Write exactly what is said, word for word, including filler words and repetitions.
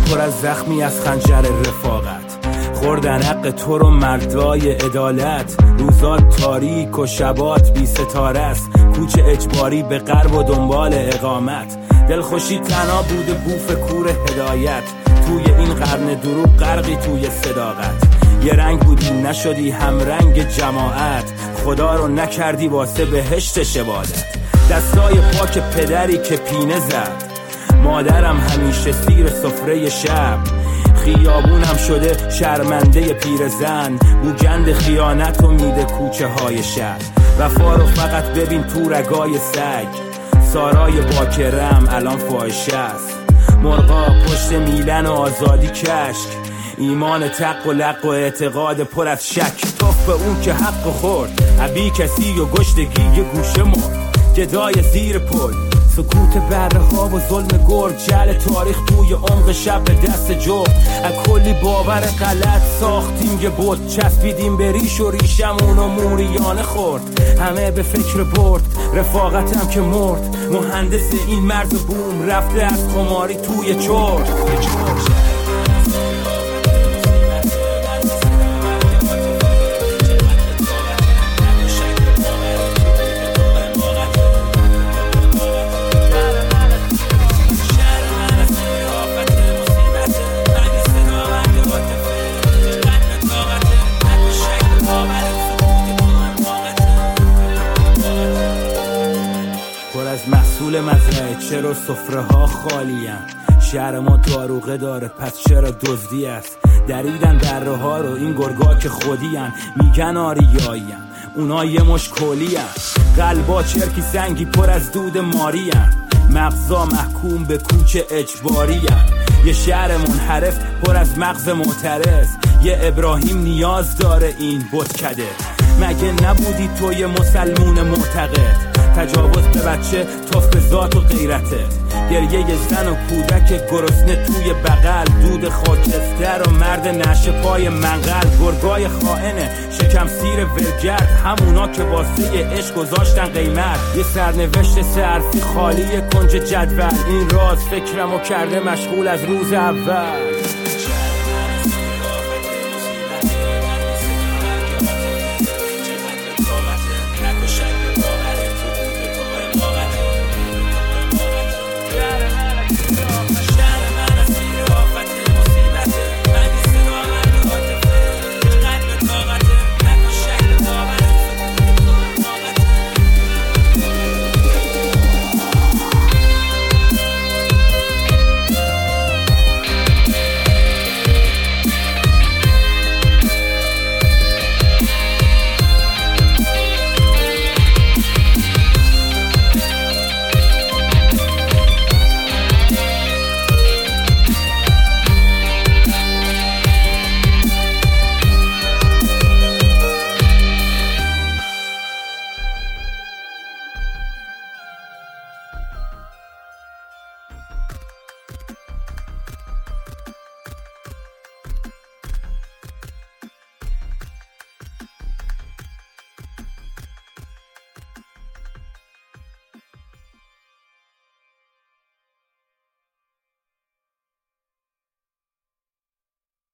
پر از زخمی از خنجر رفاقت، خوردن حق تو رو مردای عدالت. روزات تاریک و شبات بی ستاره است، کوچه اجباری به غرب و دنبال اقامت. دلخوشی تنها بوده بوف کور هدایت، توی این قرن دروغ غرقی توی صداقت. یه رنگ بودی نشدی هم رنگ جماعت، خدا رو نکردی واسه بهشت شبادت. دستای پاک پدری که پینه زد، مادرم همیشه سیر سفره شب. خیابونم شده شرمنده پیرزن، بوگند خیانت و میده کوچه های شهر. وفا رو فقط ببین تو رگای سگ، سارای باکرم الان فاحشه است. مرغا پشت میلن و آزادی کشک، ایمان تق و لق و اعتقاد پر از شک. توف به اون که حق خورد، عبی کسی و گشتگی یه گوشه مرد. گدای زیر پل، سکوت بره ها و ظلم گرد. جل تاریخ توی عمق شب به دست جغد. از کلی باور غلط ساختیم یه بت، چسبیدیم به ریش و ریشمون و موریانه خورد. همه به فکر برد، رفاقتم که مرد. مهندس این مرز بوم رفته از خماری توی چرت. محصول مزرعه چرا سفره ها خالیم؟ شهر ما داروغه داره پس چرا دزدی است؟ دریدن دره ها رو این گرگا که خودیان، میگن آریاییم اونا یه مش کلیم. قلبا چرکی سنگی پر از دود ماریم، مغزا محکوم به کوچه اجباریم. یه شهر منحرف پر از مغز معترض، یه ابراهیم نیاز داره این بتکده. مگه نبودی تو یه مسلمون معتقد؟ تجاوز به بچه توف به ذات و غیرتت. گریه زن و کودک گرسنه توی بغل، دود خاکستر و مرد نشه پای منقل. گرگای خائنه شکم سیر ولگرد، همونا که واسه عشق گذاشتن قیمت. یه سرنوشت سه حرفی خالی کنج جدول، این راز فکرمو کرده مشغول از روز اول.